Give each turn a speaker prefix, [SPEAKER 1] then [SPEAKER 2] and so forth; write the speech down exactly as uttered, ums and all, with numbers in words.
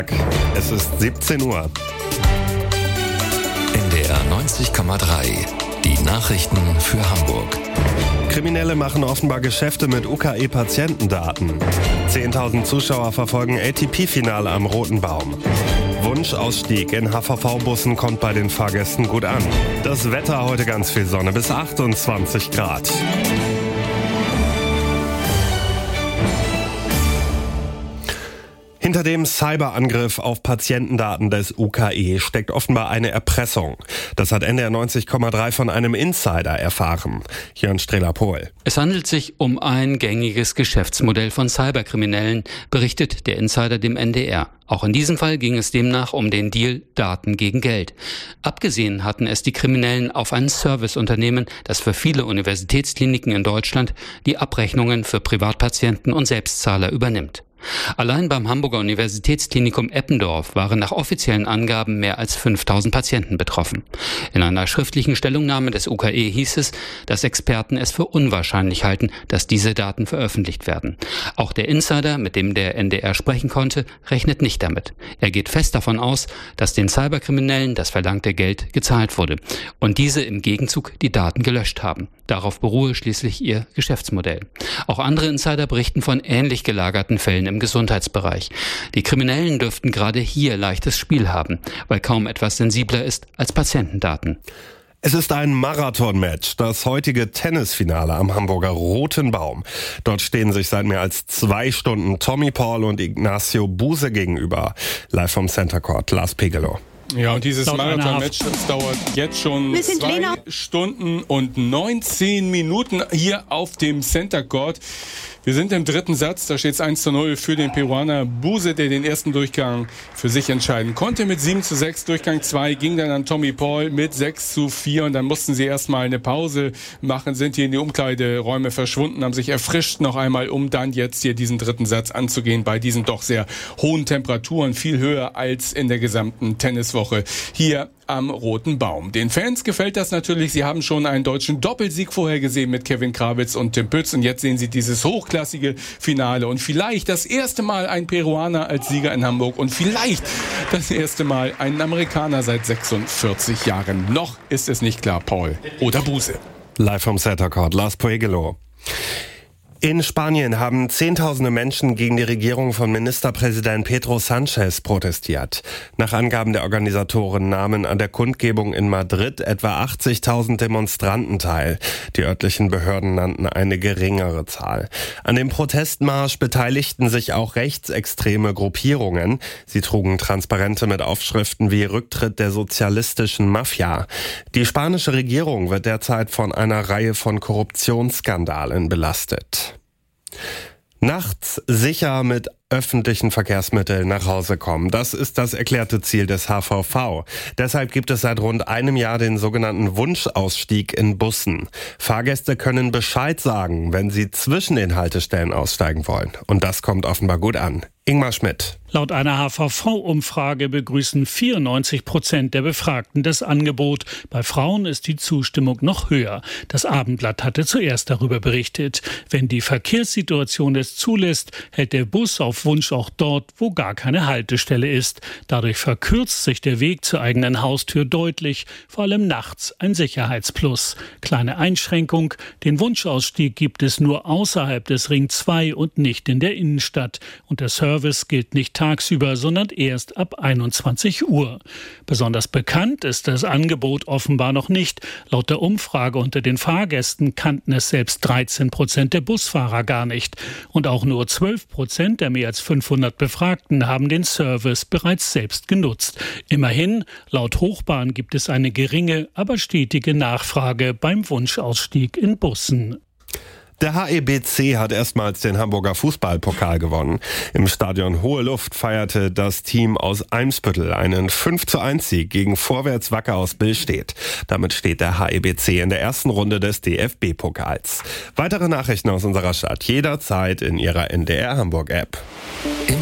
[SPEAKER 1] Es ist siebzehn Uhr.
[SPEAKER 2] N D R neunzig Komma drei. Die Nachrichten für Hamburg.
[SPEAKER 1] Kriminelle machen offenbar Geschäfte mit U K E-Patientendaten. zehntausend Zuschauer verfolgen A T P-Finale am Roten Baum. Wunschausstieg in H V V-Bussen kommt bei den Fahrgästen gut an. Das Wetter heute ganz viel Sonne bis achtundzwanzig Grad. Hinter dem Cyberangriff auf Patientendaten des U K E steckt offenbar eine Erpressung. Das hat N D R neunzig Komma drei von einem Insider erfahren. Jörn Strehler-Pohl.
[SPEAKER 3] Es handelt sich um ein gängiges Geschäftsmodell von Cyberkriminellen, berichtet der Insider dem N D R. Auch in diesem Fall ging es demnach um den Deal Daten gegen Geld. Abgesehen hatten es die Kriminellen auf ein Serviceunternehmen, das für viele Universitätskliniken in Deutschland die Abrechnungen für Privatpatienten und Selbstzahler übernimmt. Allein beim Hamburger Universitätsklinikum Eppendorf waren nach offiziellen Angaben mehr als fünftausend Patienten betroffen. In einer schriftlichen Stellungnahme des U K E hieß es, dass Experten es für unwahrscheinlich halten, dass diese Daten veröffentlicht werden. Auch der Insider, mit dem der N D R sprechen konnte, rechnet nicht damit. Er geht fest davon aus, dass den Cyberkriminellen das verlangte Geld gezahlt wurde und diese im Gegenzug die Daten gelöscht haben. Darauf beruhe schließlich ihr Geschäftsmodell. Auch andere Insider berichten von ähnlich gelagerten Fällen im Gesundheitsbereich. Die Kriminellen dürften gerade hier leichtes Spiel haben, weil kaum etwas sensibler ist als Patientendaten.
[SPEAKER 1] Es ist ein Marathon-Match, das heutige Tennisfinale am Hamburger Roten Baum. Dort stehen sich seit mehr als zwei Stunden Tommy Paul und Ignacio Buse gegenüber. Live vom Center Court, Lars Pegelow.
[SPEAKER 4] Ja, und dieses Marathon-Match, das dauert jetzt schon zwei Stunden und neunzehn Minuten hier auf dem Center Court. Wir sind im dritten Satz, da steht es eins zu null für den Peruaner Buse, der den ersten Durchgang für sich entscheiden konnte mit sieben zu sechs. Durchgang zwei ging dann an Tommy Paul mit sechs zu vier und dann mussten sie erstmal eine Pause machen, sind hier in die Umkleideräume verschwunden, haben sich erfrischt noch einmal, um dann jetzt hier diesen dritten Satz anzugehen bei diesen doch sehr hohen Temperaturen, viel höher als in der gesamten Tenniswoche hier am Roten Baum. Den Fans gefällt das natürlich. Sie haben schon einen deutschen Doppelsieg vorher gesehen mit Kevin Krawitz und Tim Pütz und jetzt sehen sie dieses hochklassige Finale und vielleicht das erste Mal ein Peruaner als Sieger in Hamburg und vielleicht das erste Mal ein Amerikaner seit sechsundvierzig Jahren. Noch ist es nicht klar, Paul oder Buse.
[SPEAKER 1] Live vom Center Court, Lars Pegelow. In Spanien haben Zehntausende Menschen gegen die Regierung von Ministerpräsident Pedro Sánchez protestiert. Nach Angaben der Organisatoren nahmen an der Kundgebung in Madrid etwa achtzigtausend Demonstranten teil. Die örtlichen Behörden nannten eine geringere Zahl. An dem Protestmarsch beteiligten sich auch rechtsextreme Gruppierungen. Sie trugen Transparente mit Aufschriften wie Rücktritt der sozialistischen Mafia. Die spanische Regierung wird derzeit von einer Reihe von Korruptionsskandalen belastet. Nachts sicher mit öffentlichen Verkehrsmitteln nach Hause kommen. Das ist das erklärte Ziel des H V V. Deshalb gibt es seit rund einem Jahr den sogenannten Wunschausstieg in Bussen. Fahrgäste können Bescheid sagen, wenn sie zwischen den Haltestellen aussteigen wollen. Und das kommt offenbar gut an. Ingmar Schmidt.
[SPEAKER 5] Laut einer H V V-Umfrage begrüßen vierundneunzig Prozent der Befragten das Angebot. Bei Frauen ist die Zustimmung noch höher. Das Abendblatt hatte zuerst darüber berichtet. Wenn die Verkehrssituation es zulässt, hält der Bus auf Wunsch auch dort, wo gar keine Haltestelle ist. Dadurch verkürzt sich der Weg zur eigenen Haustür deutlich, vor allem nachts ein Sicherheitsplus. Kleine Einschränkung, den Wunschausstieg gibt es nur außerhalb des Ring zwei und nicht in der Innenstadt. Und der Service gilt nicht tagsüber, sondern erst ab einundzwanzig Uhr. Besonders bekannt ist das Angebot offenbar noch nicht. Laut der Umfrage unter den Fahrgästen kannten es selbst dreizehn Prozent der Busfahrer gar nicht. Und auch nur zwölf Prozent der mehr als fünfhundert Befragten haben den Service bereits selbst genutzt. Immerhin, laut Hochbahn gibt es eine geringe, aber stetige Nachfrage beim Wunschausstieg in Bussen.
[SPEAKER 1] Der H E B C hat erstmals den Hamburger Fußballpokal gewonnen. Im Stadion Hohe Luft feierte das Team aus Eimsbüttel einen fünf zu eins Sieg gegen Vorwärts Wacker aus Billstedt. Damit steht der H E B C in der ersten Runde des D F B-Pokals. Weitere Nachrichten aus unserer Stadt jederzeit in Ihrer N D R Hamburg App.